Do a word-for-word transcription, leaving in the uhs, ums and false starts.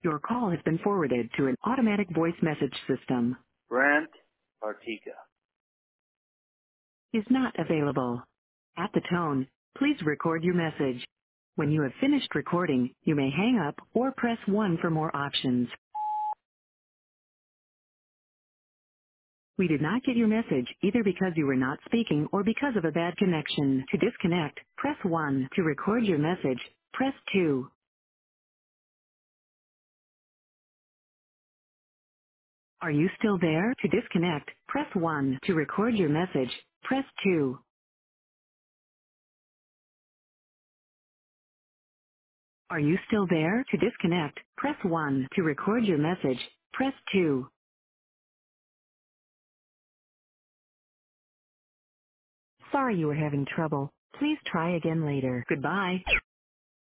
Your call has been forwarded to an automatic voice message system. Brent Artica. Is not available. At the tone, please record your message. When you have finished recording, you may hang up or press one for more options. We did not get your message either because you were not speaking or because of a bad connection. To disconnect, press one. To record your message, press two. Are you still there? To disconnect, press one. To record your message, press two. Are you still there? To disconnect, press one. To record your message, press two. Sorry you were having trouble. Please try again later. Goodbye.